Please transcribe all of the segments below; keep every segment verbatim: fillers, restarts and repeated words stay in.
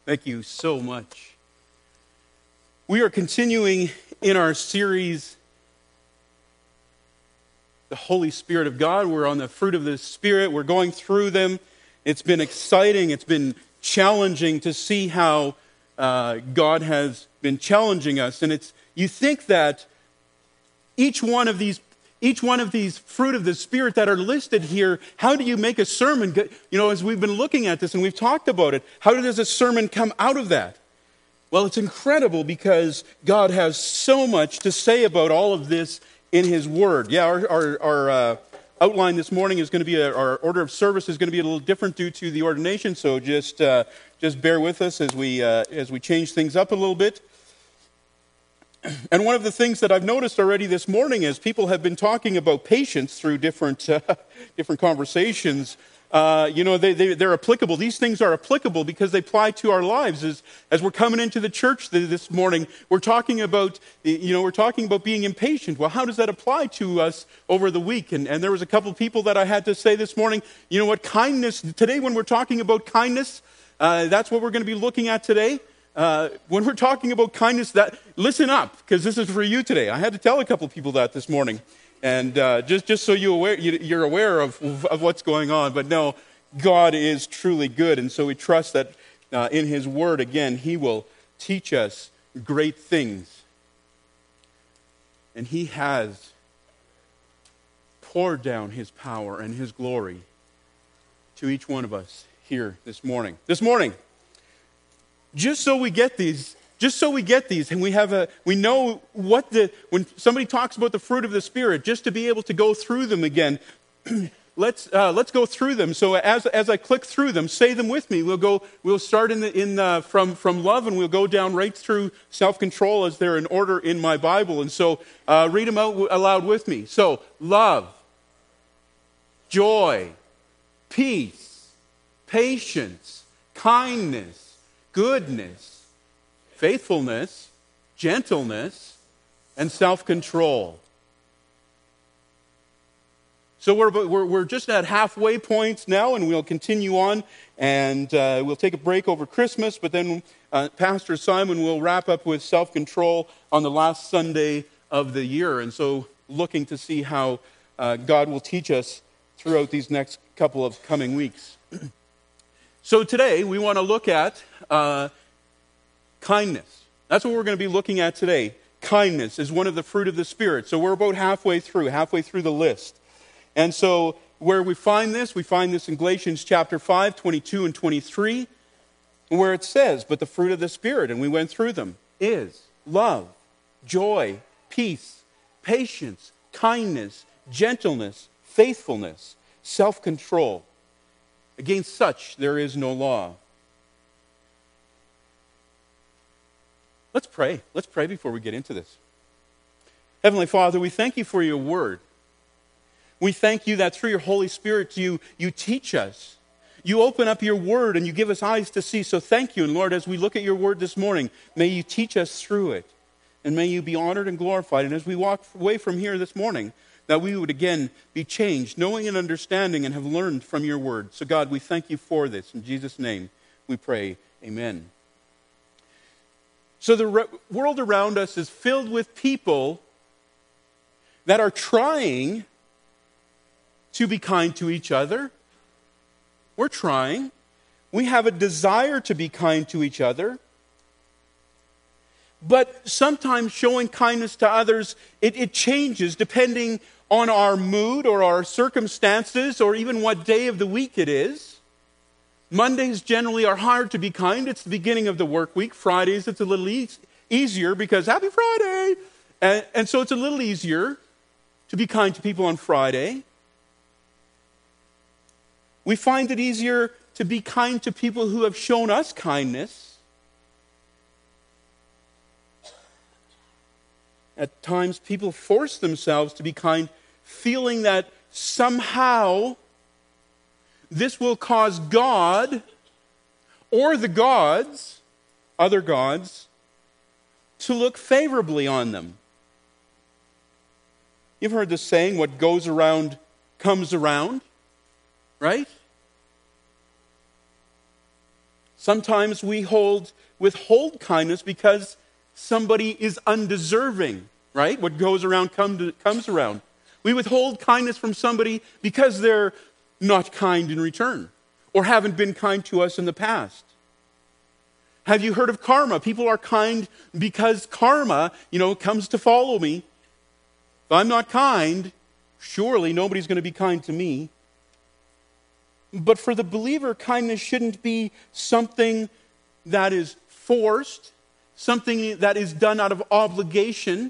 Thank you so much. We are continuing in our series, The Holy Spirit of God. We're on the fruit of the Spirit. We're going through them. It's been exciting. It's been challenging to see how uh, God has been challenging us. And it's you think that each one of these Each one of these fruit of the Spirit that are listed here, how do you make a sermon? You know, as we've been looking at this and we've talked about it, how does a sermon come out of that? Well, it's incredible because God has so much to say about all of this in His Word. Yeah, our, our, our uh, outline this morning is going to be, a, our order of service is going to be a little different due to the ordination, so just uh, just bear with us as we uh, as we change things up a little bit. And one of the things that I've noticed already this morning is people have been talking about patience through different uh, different conversations. Uh, you know, they, they, they're applicable. These things are applicable because they apply to our lives. As, as we're coming into the church this morning, we're talking about, you know, we're talking about being impatient. Well, how does that apply to us over the week? And, and there was a couple of people that I had to say this morning, you know what, kindness, today when we're talking about kindness, uh, that's what we're going to be looking at today. Uh, when we're talking about kindness, that listen up, because this is for you today. I had to tell a couple people that this morning, and uh, just just so you aware, you, you're aware of of what's going on. But no, God is truly good, and so we trust that uh, in His Word again, He will teach us great things, and He has poured down His power and His glory to each one of us here this morning. This morning. Just so we get these, just so we get these, and we have a, we know what the, when somebody talks about the fruit of the Spirit, just to be able to go through them again, let's uh, let's go through them. So as as I click through them, say them with me. We'll go, we'll start in the in uh, from from love, and we'll go down right through self-control as they're in order in my Bible. And so uh, read them out aloud with me. So love, joy, peace, patience, kindness, goodness, faithfulness, gentleness, and self-control. So we're, we're, we're just at halfway points now, and we'll continue on, and uh, we'll take a break over Christmas, but then uh, Pastor Simon will wrap up with self-control on the last Sunday of the year, and so looking to see how uh, God will teach us throughout these next couple of coming weeks. So today, we want to look at uh, kindness. That's what we're going to be looking at today. Kindness is one of the fruit of the Spirit. So we're about halfway through, halfway through the list. And so where we find this, we find this in Galatians chapter five, twenty-two and twenty-three, where it says, but the fruit of the Spirit, and we went through them, is love, joy, peace, patience, kindness, gentleness, faithfulness, self-control. Against such there is no law. Let's pray. Let's pray before we get into this. Heavenly Father, we thank you for your word. We thank you that through your Holy Spirit you, you teach us. You open up your word and you give us eyes to see. So thank you. And Lord, as we look at your word this morning, may you teach us through it. And may you be honored and glorified. And as we walk away from here this morning, that we would again be changed, knowing and understanding, and have learned from your word. So God, we thank you for this. In Jesus' name we pray, amen. So the re- world around us is filled with people that are trying to be kind to each other. We're trying. We have a desire to be kind to each other. But sometimes showing kindness to others, it, it changes depending on our mood or our circumstances or even what day of the week it is. Mondays generally are hard to be kind. It's the beginning of the work week. Fridays, it's a little e- easier because Happy Friday! And, and so it's a little easier to be kind to people on Friday. We find it easier to be kind to people who have shown us kindness. At times, people force themselves to be kind, feeling that somehow this will cause God or the gods, other gods, to look favorably on them. You've heard the saying, what goes around comes around, right? Sometimes we hold withhold kindness because somebody is undeserving, right? What goes around come to, comes around. We withhold kindness from somebody because they're not kind in return or haven't been kind to us in the past. Have you heard of karma? People are kind because karma, you know, comes to follow me. If I'm not kind, surely nobody's going to be kind to me. But for the believer, kindness shouldn't be something that is forced, something that is done out of obligation,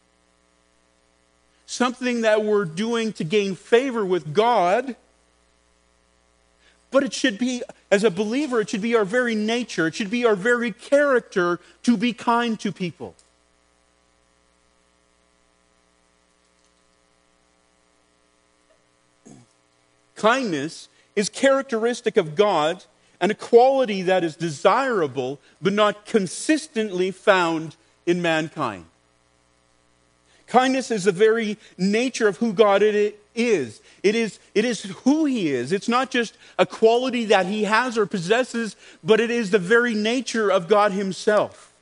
something that we're doing to gain favor with God. But it should be, as a believer, it should be our very nature, it should be our very character to be kind to people. Kindness is characteristic of God and a quality that is desirable but not consistently found in mankind. Kindness is the very nature of who God is. It is, it is who He is. It's not just a quality that He has or possesses, but it is the very nature of God Himself.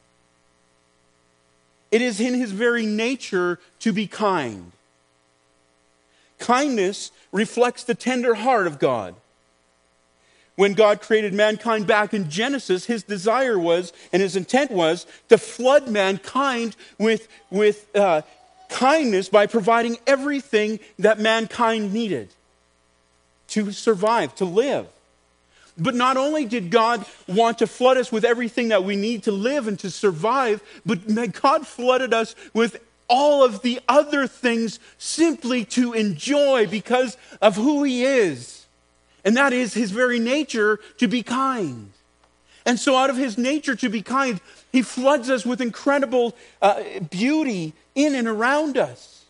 It is in His very nature to be kind. Kindness reflects the tender heart of God. When God created mankind back in Genesis, His desire was, and His intent was, to flood mankind with, with uh, kindness by providing everything that mankind needed to survive, to live. But not only did God want to flood us with everything that we need to live and to survive, but God flooded us with all of the other things simply to enjoy because of who He is. And that is His very nature to be kind. And so out of His nature to be kind, He floods us with incredible uh, beauty in and around us.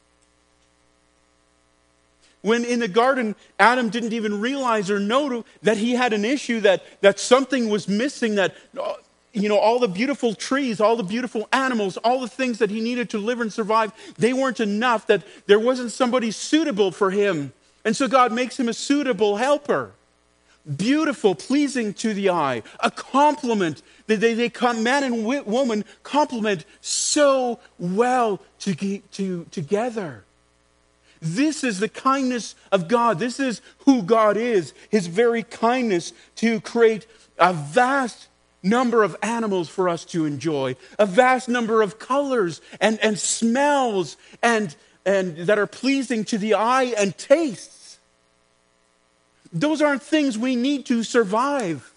When in the garden, Adam didn't even realize or know that he had an issue, that, that something was missing, that, you know, all the beautiful trees, all the beautiful animals, all the things that he needed to live and survive, they weren't enough, that there wasn't somebody suitable for him. And so God makes him a suitable helper. Beautiful, pleasing to the eye, a compliment. They, they, they come, man and woman complement so well to, to, together. This is the kindness of God. This is who God is. His very kindness to create a vast number of animals for us to enjoy, a vast number of colors and, and smells and, and that are pleasing to the eye and tastes. Those aren't things we need to survive.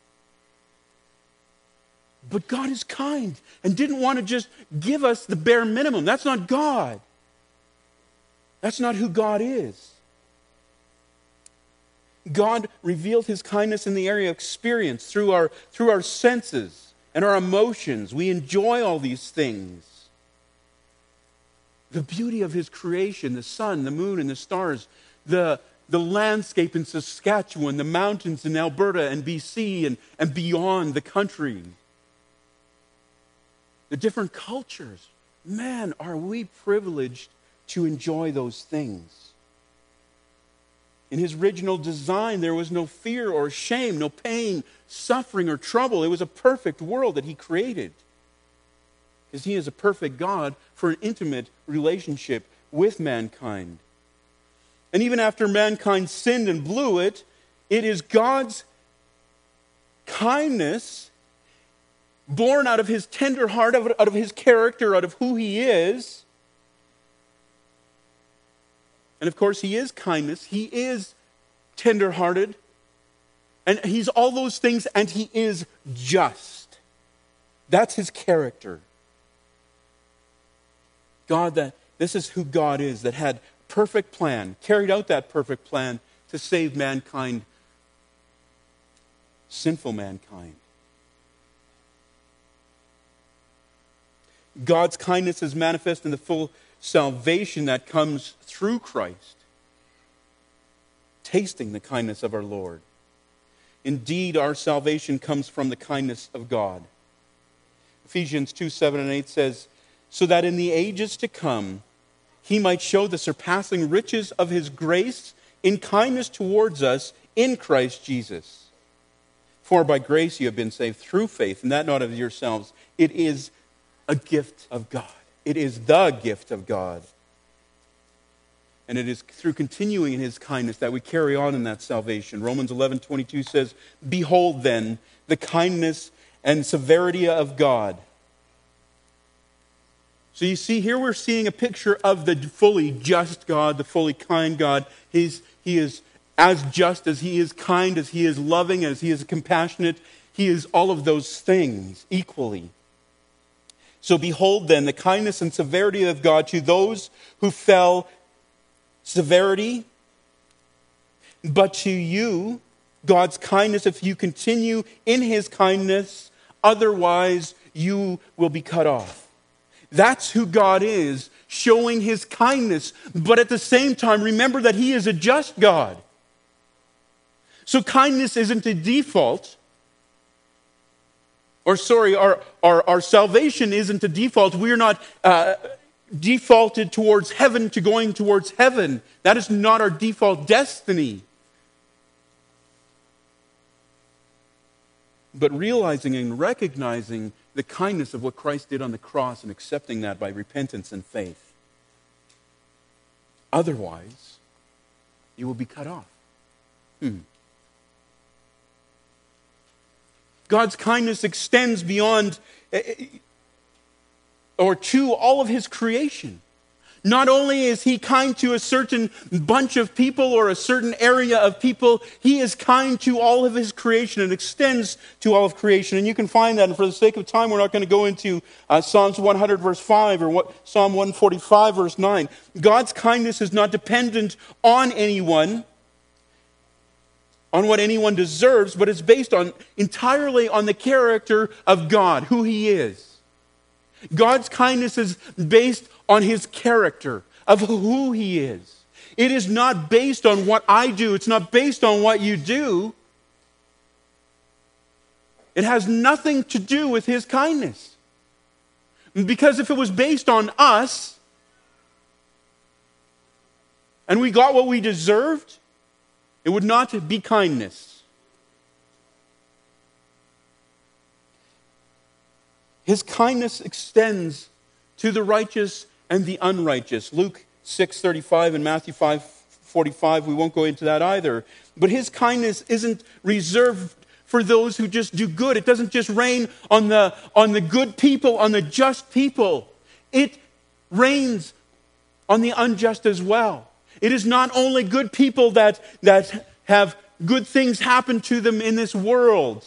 But God is kind and didn't want to just give us the bare minimum. That's not God. That's not who God is. God revealed His kindness in the area of experience through our, through our senses and our emotions. We enjoy all these things. The beauty of His creation, the sun, the moon, and the stars, the, the landscape in Saskatchewan, the mountains in Alberta and B C and, and beyond the country. The different cultures. Man, are we privileged to enjoy those things. In His original design, there was no fear or shame, no pain, suffering, or trouble. It was a perfect world that He created. Because He is a perfect God for an intimate relationship with mankind. And even after mankind sinned and blew it, it is God's kindness, born out of His tender heart, out of His character, out of who He is. And of course, He is kindness. He is tender-hearted. And He's all those things, and He is just. That's His character. God, that this is who God is, that had perfect plan, carried out that perfect plan to save mankind, sinful mankind. God's kindness is manifest in the full salvation that comes through Christ, tasting the kindness of our Lord. Indeed, our salvation comes from the kindness of God. Ephesians two, seven and eight says, so that in the ages to come, He might show the surpassing riches of His grace in kindness towards us in Christ Jesus. For by grace you have been saved through faith, and that not of yourselves. It is a gift of God. It is the gift of God. And it is through continuing in his kindness that we carry on in that salvation. Romans eleven twenty-two says, behold then the kindness and severity of God. So you see, here we're seeing a picture of the fully just God, the fully kind God. He's, he is as just as he is kind, as he is loving, as he is compassionate. He is all of those things equally. So behold then the kindness and severity of God to those who fell. Severity, but to you, God's kindness, if you continue in his kindness, otherwise you will be cut off. That's who God is, showing his kindness, but at the same time, remember that he is a just God. So kindness isn't a default, or sorry, our, our, our salvation isn't a default. We're not uh, defaulted towards heaven to going towards heaven. That is not our default destiny. But realizing and recognizing the kindness of what Christ did on the cross and accepting that by repentance and faith. Otherwise, you will be cut off. Hmm. God's kindness extends beyond or to all of his creation. Not only is he kind to a certain bunch of people or a certain area of people, he is kind to all of his creation and extends to all of creation. And you can find that, and for the sake of time, we're not going to go into uh, Psalms one hundred verse five or what, Psalm one forty-five verse nine. God's kindness is not dependent on anyone, on what anyone deserves, but it's based on entirely on the character of God, who he is. God's kindness is based on his character, of who he is. It is not based on what I do. It's not based on what you do. It has nothing to do with his kindness. Because if it was based on us, and we got what we deserved, it would not be kindness. His kindness extends to the righteous and the unrighteous. Luke six thirty-five and Matthew five forty-five, we won't go into that either. But his kindness isn't reserved for those who just do good. It doesn't just rain on the, on the good people, on the just people. It rains on the unjust as well. It is not only good people that, that have good things happen to them in this world.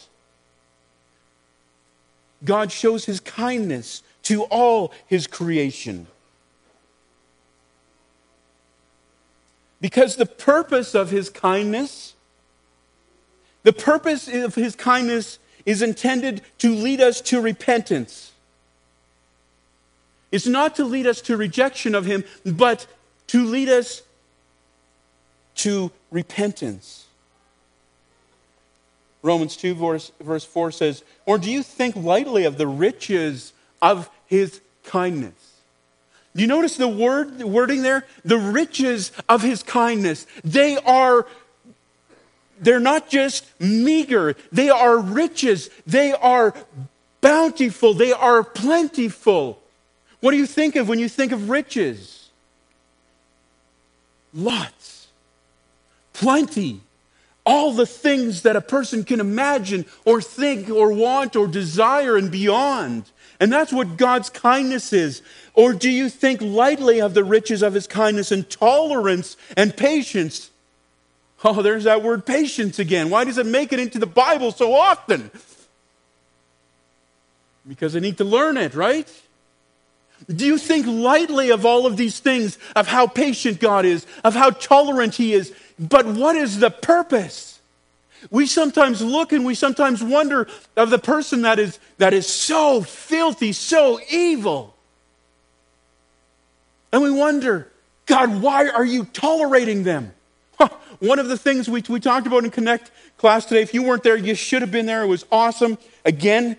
God shows his kindness to all his creation. Because the purpose of his kindness, the purpose of his kindness is intended to lead us to repentance. It's not to lead us to rejection of him, but to lead us to repentance. Romans two verse, verse four says, or do you think lightly of the riches of his kindness? Do you notice the word, the wording there? The riches of his kindness. They are, they're not just meager. They are riches. They are bountiful. They are plentiful. What do you think of when you think of riches? Lots. Plenty. All the things that a person can imagine or think or want or desire and beyond. And that's what God's kindness is. Or do you think lightly of the riches of his kindness and tolerance and patience? Oh, there's that word patience again. Why does it make it into the Bible so often? Because I need to learn it, right? Do you think lightly of all of these things, of how patient God is, of how tolerant he is? But what is the purpose? We sometimes look and we sometimes wonder of the person that is, that is so filthy, so evil. And we wonder, God, why are you tolerating them? Huh. One of the things we, we talked about in Connect class today, if you weren't there, you should have been there. It was awesome. Again,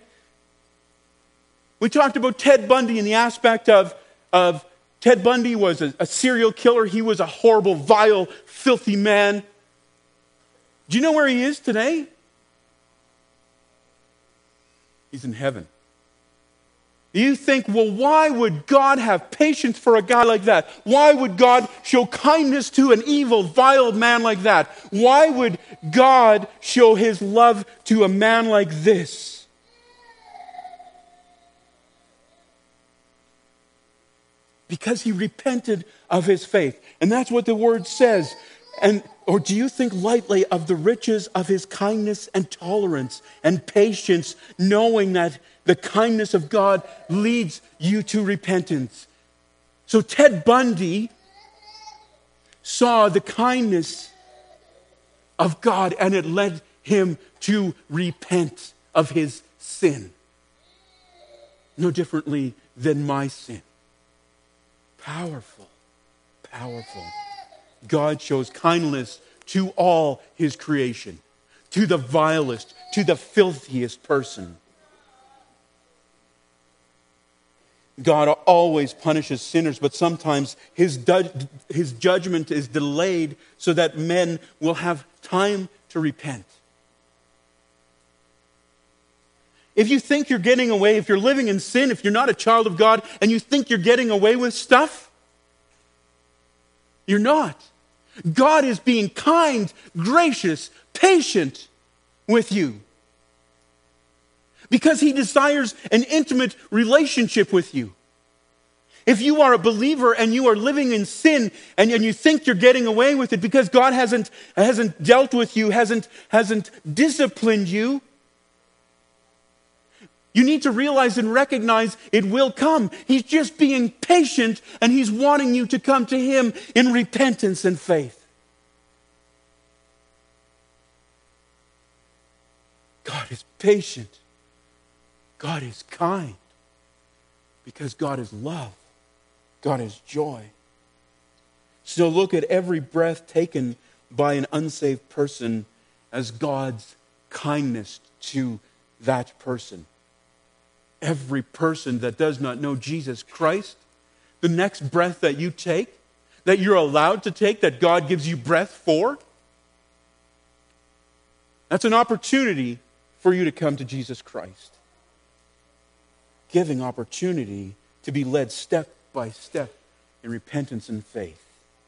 we talked about Ted Bundy and the aspect of, of Ted Bundy was a, a serial killer. He was a horrible, vile, filthy man. Do you know where he is today? He's in heaven. You think, well, why would God have patience for a guy like that? Why would God show kindness to an evil, vile man like that? Why would God show his love to a man like this? Because he repented of his faith. And that's what the word says. And or do you think lightly of the riches of his kindness and tolerance and patience, knowing that the kindness of God leads you to repentance? So Ted Bundy saw the kindness of God, and it led him to repent of his sin. No differently than my sin. Powerful, powerful. God shows kindness to all his creation, to the vilest, to the filthiest person. God always punishes sinners, but sometimes his, du- his judgment is delayed so that men will have time to repent. If you think you're getting away, if you're living in sin, if you're not a child of God and you think you're getting away with stuff, you're not. God is being kind, gracious, patient with you. Because he desires an intimate relationship with you. If you are a believer and you are living in sin and, and you think you're getting away with it because God hasn't, hasn't dealt with you, hasn't, hasn't disciplined you, you need to realize and recognize it will come. He's just being patient, and he's wanting you to come to him in repentance and faith. God is patient. God is kind. Because God is love. God is joy. So look at every breath taken by an unsaved person as God's kindness to that person. Every person that does not know Jesus Christ, the next breath that you take, that you're allowed to take, that God gives you breath for, that's an opportunity for you to come to Jesus Christ. Giving opportunity to be led step by step in repentance and faith.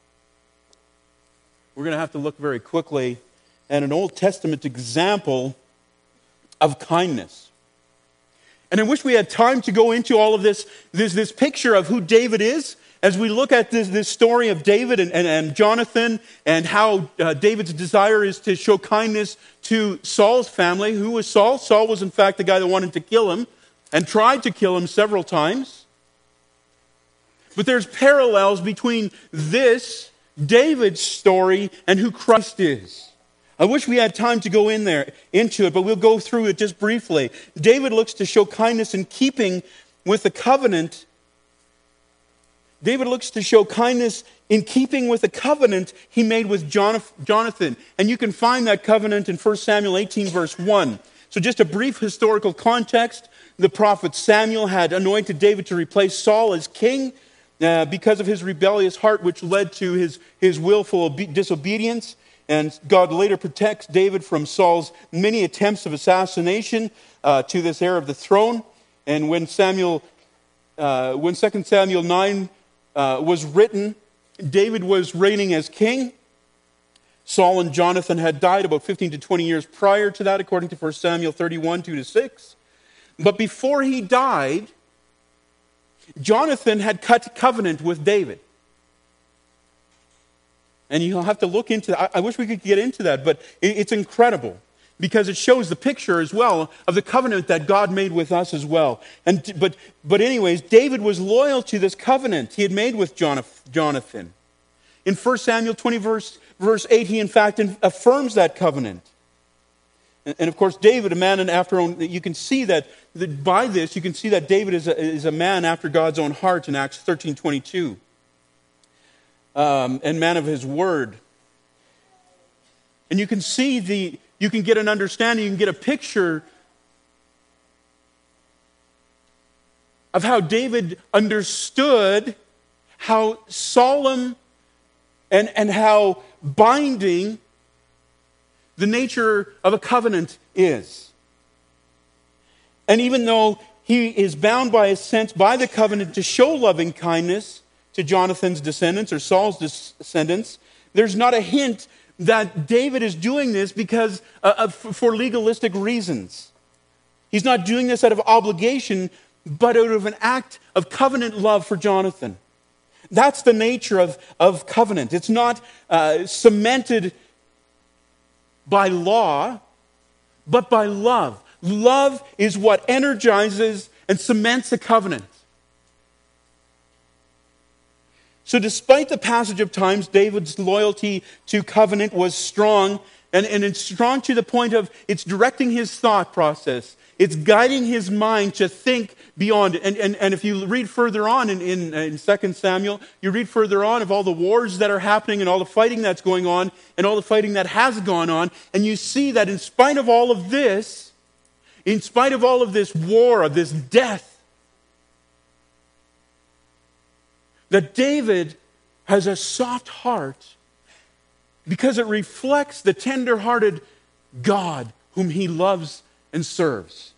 We're going to have to look very quickly at an Old Testament example of kindness. And I wish we had time to go into all of this, this, this picture of who David is, as we look at this, this story of David and, and, and Jonathan, and how uh, David's desire is to show kindness to Saul's family. Who was Saul? Saul was in fact the guy that wanted to kill him and tried to kill him several times. But there's parallels between this, David's story, and who Christ is. I wish we had time to go in there, into it, but we'll go through it just briefly. David looks to show kindness in keeping with the covenant. David looks to show kindness in keeping with the covenant he made with Jonathan. And you can find that covenant in First Samuel eighteen, verse one. So just a brief historical context. The prophet Samuel had anointed David to replace Saul as king uh, because of his rebellious heart, which led to his, his willful obe- disobedience. And God later protects David from Saul's many attempts of assassination uh, to this heir of the throne. And when Samuel, uh, when Second Samuel nine uh, was written, David was reigning as king. Saul and Jonathan had died about fifteen to twenty years prior to that, according to First Samuel thirty-one, two to six. But before he died, Jonathan had cut covenant with David. And you'll have to look into that. I wish we could get into that, but it's incredible because it shows the picture as well of the covenant that God made with us as well. And but but anyways, David was loyal to this covenant he had made with Jonathan. In First Samuel twenty, verse, verse eight, he in fact affirms that covenant. And, and of course, David, a man after own, you can see that, that by this, you can see that David is a, is a man after God's own heart in Acts thirteen twenty-two. Um, and man of his word. And you can see the, you can get an understanding, you can get a picture of how David understood how solemn and, and how binding the nature of a covenant is. And even though he is bound by a sense, by the covenant, to show loving kindness to Jonathan's descendants or Saul's descendants, there's not a hint that David is doing this because uh, of, for legalistic reasons. He's not doing this out of obligation, but out of an act of covenant love for Jonathan. That's the nature of, of covenant. It's not uh, cemented by law, but by love. Love is what energizes and cements a covenant. So despite the passage of times, David's loyalty to covenant was strong, and, and it's strong to the point of it's directing his thought process. It's guiding his mind to think beyond it. And, and, and if you read further on in, in, in Second Samuel, you read further on of all the wars that are happening and all the fighting that's going on and all the fighting that has gone on, and you see that in spite of all of this, in spite of all of this war, of this death, that David has a soft heart because it reflects the tender-hearted God whom he loves and serves.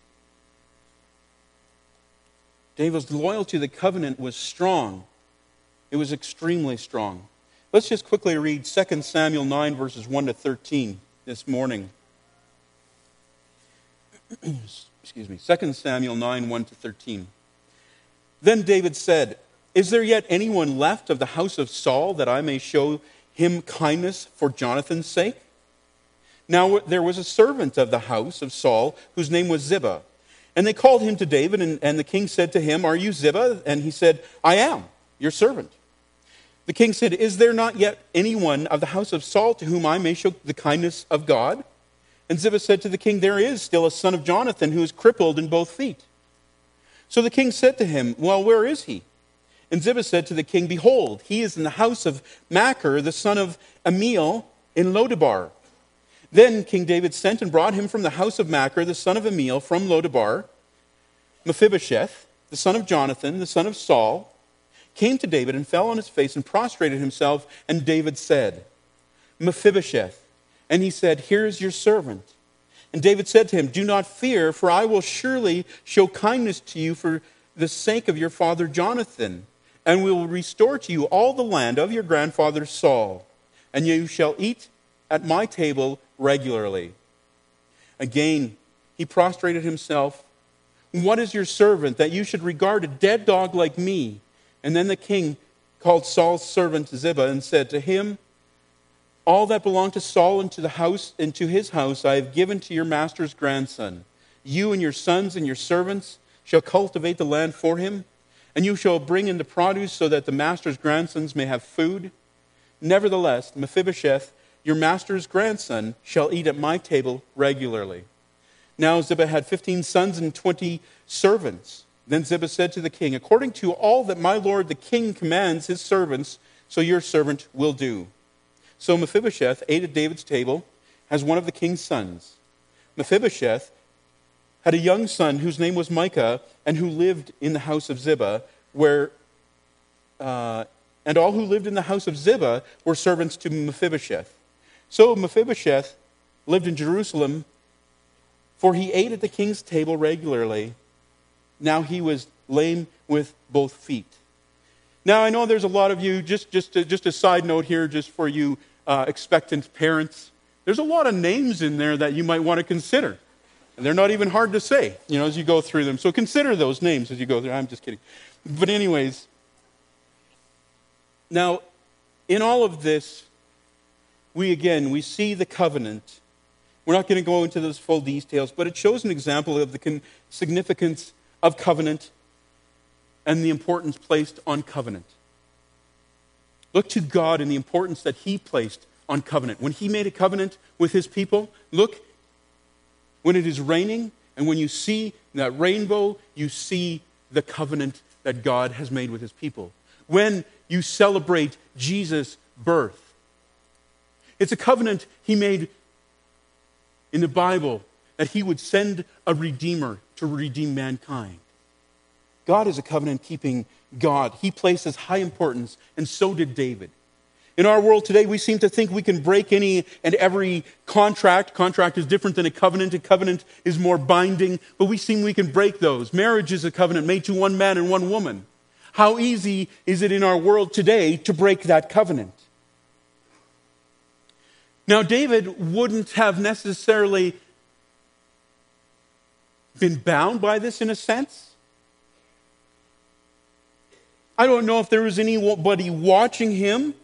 David's loyalty to the covenant was strong. It was extremely strong. Let's just quickly read Second Samuel nine, verses one to thirteen this morning. Excuse me. Second Samuel nine, one to thirteen. Then David said, "Is there yet anyone left of the house of Saul that I may show him kindness for Jonathan's sake?" Now there was a servant of the house of Saul whose name was Ziba. And they called him to David, and, and the king said to him, "Are you Ziba?" And he said, "I am, your servant." The king said, "Is there not yet anyone of the house of Saul to whom I may show the kindness of God?" And Ziba said to the king, "There is still a son of Jonathan who is crippled in both feet." So the king said to him, "Well, where is he?" And Ziba said to the king, "Behold, he is in the house of Machir, the son of Amiel, in Lodebar." Then King David sent and brought him from the house of Machir, the son of Amiel, from Lodebar. Mephibosheth, the son of Jonathan, the son of Saul, came to David and fell on his face and prostrated himself. And David said, "Mephibosheth." And he said, "Here is your servant." And David said to him, "Do not fear, for I will surely show kindness to you for the sake of your father Jonathan, and we will restore to you all the land of your grandfather Saul, and you shall eat at my table regularly." Again, he prostrated himself. "What is your servant that you should regard a dead dog like me?" And then the king called Saul's servant Ziba and said to him, "All that belonged to Saul and to the house and to his house I have given to your master's grandson. You and your sons and your servants shall cultivate the land for him, and you shall bring in the produce so that the master's grandsons may have food. Nevertheless, Mephibosheth, your master's grandson, shall eat at my table regularly." Now Ziba had fifteen sons and twenty servants. Then Ziba said to the king, "According to all that my lord the king commands his servants, so your servant will do." So Mephibosheth ate at David's table as one of the king's sons. Mephibosheth had a young son whose name was Micah, and who lived in the house of Ziba, where uh, and all who lived in the house of Ziba were servants to Mephibosheth. So Mephibosheth lived in Jerusalem, for he ate at the king's table regularly. Now he was lame with both feet. Now I know there's a lot of you, just, just, a, just a side note here, just for you uh, expectant parents. There's a lot of names in there that you might want to consider. And they're not even hard to say, you know, as you go through them. So consider those names as you go through. I'm just kidding. But anyways, now, in all of this, we again, we see the covenant. We're not going to go into those full details, but it shows an example of the con- significance of covenant and the importance placed on covenant. Look to God and the importance that he placed on covenant. When he made a covenant with his people, look, when it is raining, and when you see that rainbow, you see the covenant that God has made with his people. When you celebrate Jesus' birth, it's a covenant he made in the Bible that he would send a Redeemer to redeem mankind. God is a covenant-keeping God. He places high importance, and so did David. In our world today, we seem to think we can break any and every contract. Contract is different than a covenant. A covenant is more binding, but we seem we can break those. Marriage is a covenant made to one man and one woman. How easy is it in our world today to break that covenant? Now, David wouldn't have necessarily been bound by this in a sense. I don't know if there was anybody watching him.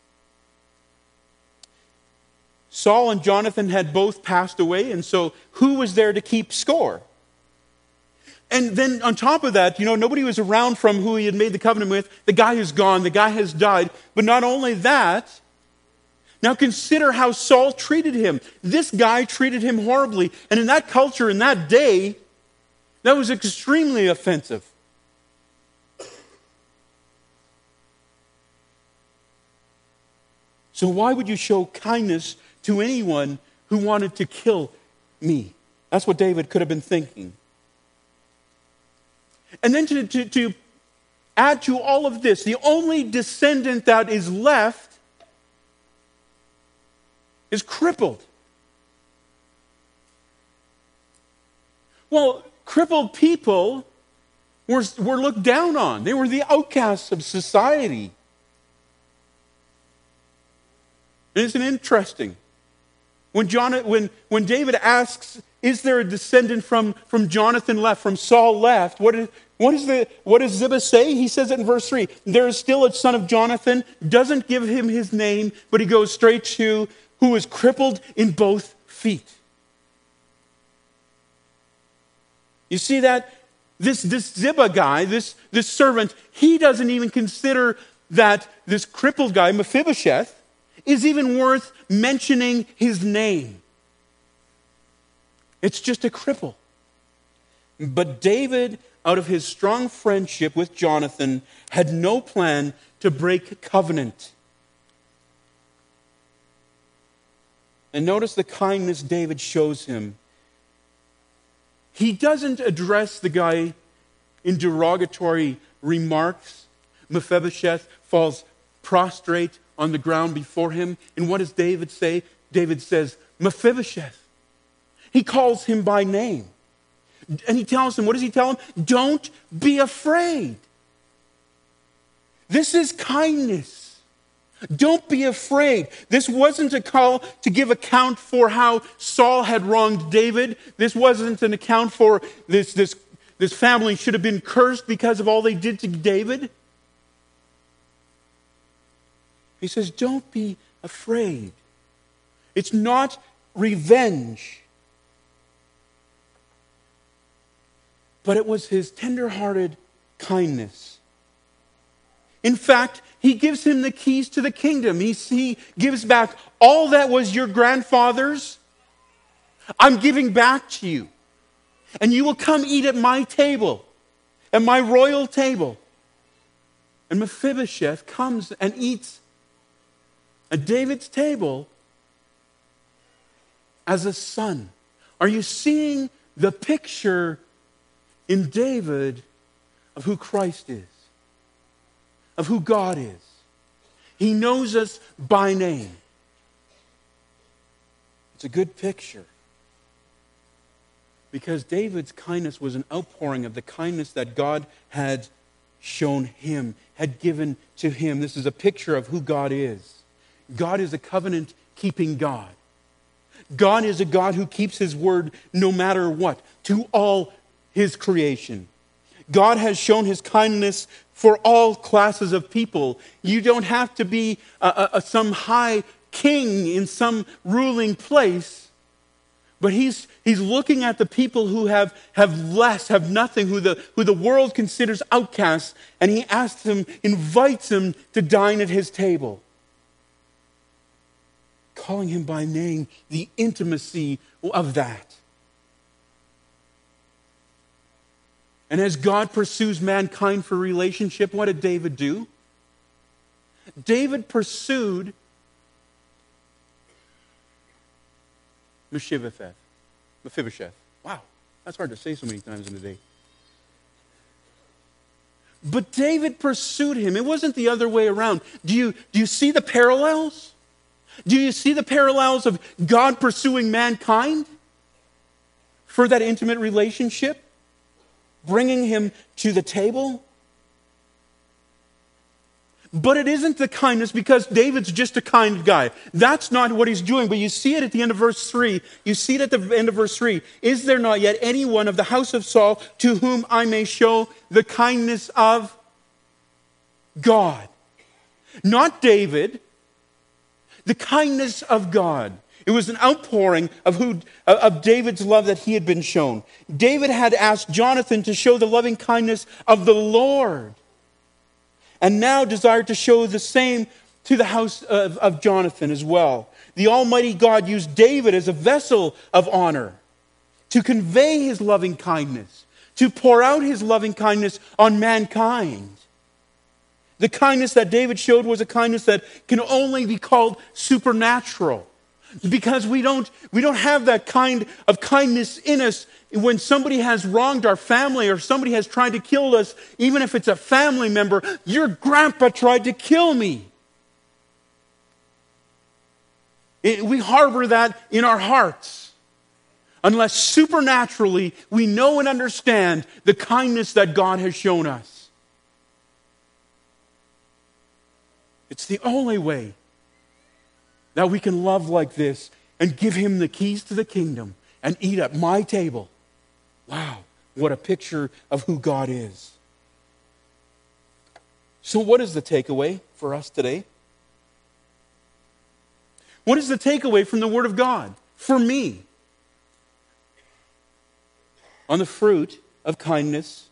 Saul and Jonathan had both passed away, and so who was there to keep score? And then on top of that, you know, nobody was around from who he had made the covenant with. The guy is gone, the guy has died. But not only that, now consider how Saul treated him. This guy treated him horribly. And in that culture, in that day, that was extremely offensive. So why would you show kindness to anyone who wanted to kill me? That's what David could have been thinking. And then to, to, to add to all of this, the only descendant that is left is crippled. Well, crippled people were, were looked down on. They were the outcasts of society. Isn't it interesting? When, John, when, when David asks, is there a descendant from, from Jonathan left, from Saul left? What, is, what, is the, what does Ziba say? He says it in verse three. There is still a son of Jonathan, doesn't give him his name, but he goes straight to who is crippled in both feet. You see that? This, this Ziba guy, this, this servant, he doesn't even consider that this crippled guy, Mephibosheth, is even worth mentioning his name. It's just a cripple. But David, out of his strong friendship with Jonathan, had no plan to break covenant. And notice the kindness David shows him. He doesn't address the guy in derogatory remarks. Mephibosheth falls prostrate on the ground before him. And what does David say? David says, Mephibosheth. He calls him by name. And he tells him, what does he tell him? Don't be afraid. This is kindness. Don't be afraid. This wasn't a call to give account for how Saul had wronged David. This wasn't an account for this, this, this family should have been cursed because of all they did to David. He says, don't be afraid. It's not revenge. But it was his tender-hearted kindness. In fact, he gives him the keys to the kingdom. He, he gives back all that was your grandfather's. I'm giving back to you. And you will come eat at my table, at my royal table. And Mephibosheth comes and eats at David's table as a son. Are you seeing the picture in David of who Christ is? Of who God is? He knows us by name. It's a good picture. Because David's kindness was an outpouring of the kindness that God had shown him, had given to him. This is a picture of who God is. God is a covenant-keeping God. God is a God who keeps his word no matter what, to all his creation. God has shown his kindness for all classes of people. You don't have to be a, a, some high king in some ruling place, but he's, he's looking at the people who have, have less, have nothing, who the, who the world considers outcasts, and he asks them, invites them to dine at his table. Calling him by name, the intimacy of that. And as God pursues mankind for relationship, what did David do? David pursued Mephibosheth. Mephibosheth. Wow, that's hard to say so many times in a day. But David pursued him. It wasn't the other way around. Do you, do you see the parallels? Do you see the parallels of God pursuing mankind for that intimate relationship? Bringing him to the table? But it isn't the kindness because David's just a kind guy. That's not what he's doing. But you see it at the end of verse three. You see it at the end of verse three. Is there not yet anyone of the house of Saul to whom I may show the kindness of God? Not David. The kindness of God. It was an outpouring of, who, of David's love that he had been shown. David had asked Jonathan to show the loving kindness of the Lord, and now desired to show the same to the house of, of Jonathan as well. The Almighty God used David as a vessel of honor to convey his loving kindness, to pour out his loving kindness on mankind. The kindness that David showed was a kindness that can only be called supernatural. Because we don't, we don't have that kind of kindness in us when somebody has wronged our family or somebody has tried to kill us, even if it's a family member. Your grandpa tried to kill me. It, we harbor that in our hearts. Unless supernaturally we know and understand the kindness that God has shown us. It's the only way that we can love like this and give him the keys to the kingdom and eat at my table. Wow, what a picture of who God is. So what is the takeaway for us today? What is the takeaway from the Word of God for me on the fruit of kindness?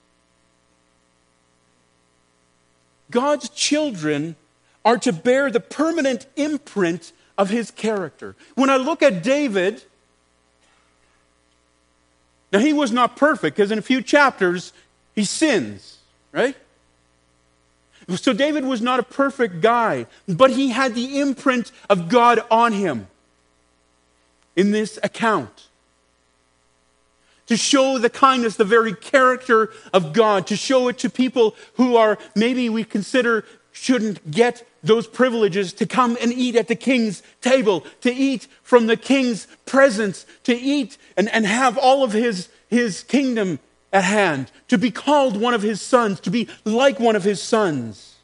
God's children are to bear the permanent imprint of his character. When I look at David, now he was not perfect because in a few chapters he sins, right? So David was not a perfect guy, but he had the imprint of God on him in this account. To show the kindness, the very character of God, to show it to people who are, maybe we consider, shouldn't get those privileges to come and eat at the king's table, to eat from the king's presence, to eat and, and have all of his, his kingdom at hand, to be called one of his sons, to be like one of his sons.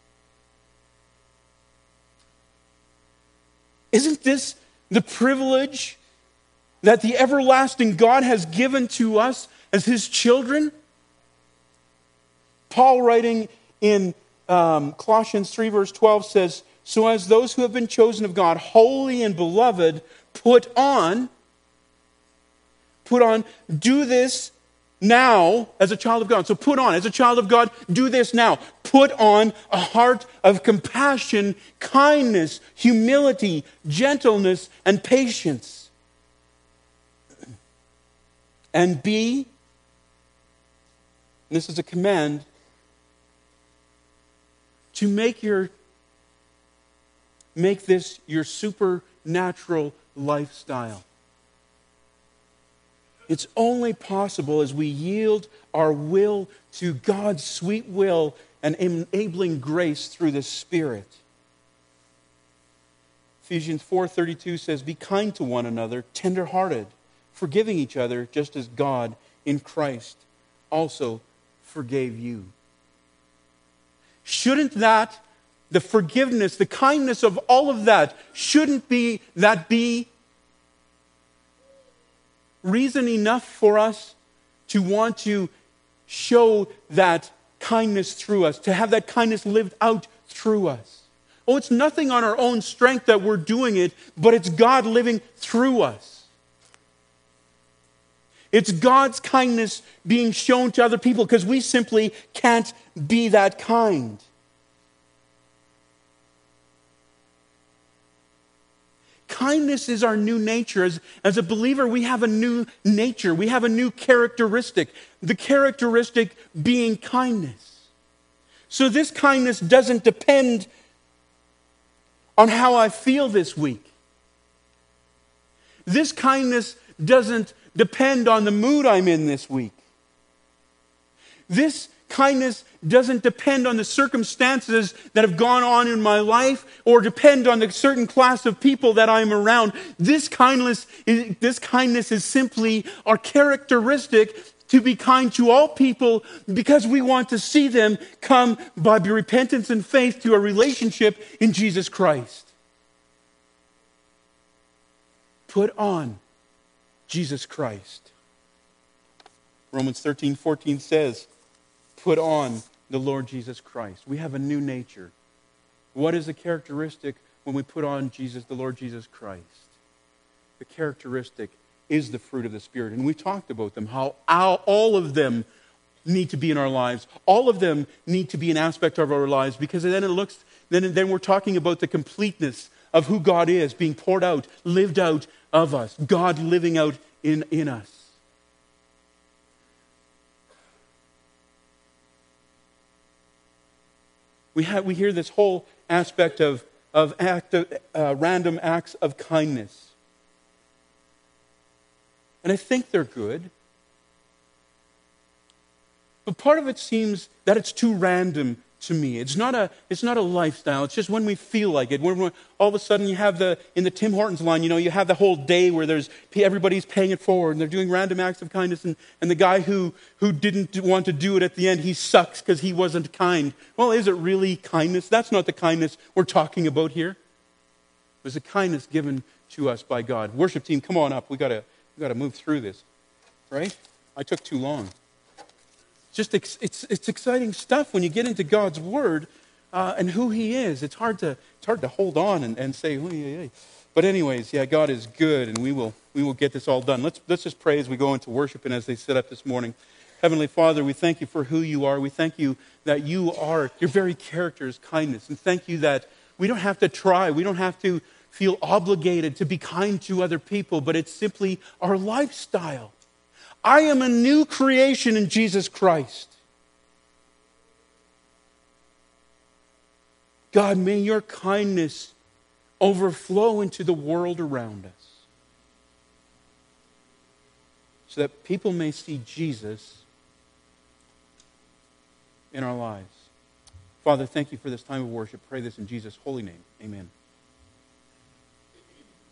Isn't this the privilege that the everlasting God has given to us as his children? Paul, writing in Um, Colossians three verse twelve says, so as those who have been chosen of God, holy and beloved, put on, put on, do this now as a child of God. So put on, as a child of God, do this now. Put on a heart of compassion, kindness, humility, gentleness, and patience. And be, and this is a command, to make your make this your supernatural lifestyle. It's only possible as we yield our will to God's sweet will and enabling grace through the Spirit. Ephesians four thirty-two says, be kind to one another, tender-hearted, forgiving each other, just as God in Christ also forgave you. Shouldn't that, the forgiveness, the kindness of all of that, shouldn't be that be reason enough for us to want to show that kindness through us, to have that kindness lived out through us? Oh, it's nothing on our own strength that we're doing it, but it's God living through us. It's God's kindness being shown to other people because we simply can't be that kind. Kindness is our new nature. As, as a believer, we have a new nature. We have a new characteristic. The characteristic being kindness. So this kindness doesn't depend on how I feel this week. This kindness doesn't depend on the mood I'm in this week. This Kindness doesn't depend on the circumstances that have gone on in my life or depend on the certain class of people that I'm around. This kindness is, this kindness is simply our characteristic to be kind to all people because we want to see them come by repentance and faith to a relationship in Jesus Christ. Put on Jesus Christ. Romans thirteen fourteen says, put on the Lord Jesus Christ. We have a new nature. What is the characteristic when we put on Jesus, the Lord Jesus Christ? The characteristic is the fruit of the Spirit. And we talked about them, how all of them need to be in our lives. All of them need to be an aspect of our lives, because then it looks, then, then we're talking about the completeness of who God is being poured out, lived out of us. God living out in, in us. We, have, we hear this whole aspect of, of act of, uh, random acts of kindness. And I think they're good. But part of it seems that it's too random to me. It's not a, it's not a lifestyle. It's just when we feel like it. When we're, all of a sudden you have the, in the Tim Hortons line, you know, you have the whole day where there's, everybody's paying it forward and they're doing random acts of kindness, and, and the guy who, who didn't want to do it at the end, he sucks because he wasn't kind. Well, is it really kindness? That's not the kindness we're talking about here. It was a kindness given to us by God. Worship team, come on up. We gotta, we gotta move through this, right? I took too long. Just it's it's exciting stuff when you get into God's Word uh, and who He is. It's hard to it's hard to hold on and, and say, oh, yeah, yeah. But anyways, yeah, God is good, and we will we will get this all done. Let's let's just pray as we go into worship and as they sit up this morning. Heavenly Father, we thank you for who you are. We thank you that you are, your very character is kindness, and thank you that we don't have to try, we don't have to feel obligated to be kind to other people, but it's simply our lifestyle. I am a new creation in Jesus Christ. God, may your kindness overflow into the world around us so that people may see Jesus in our lives. Father, thank you for this time of worship. Pray this in Jesus' holy name. Amen.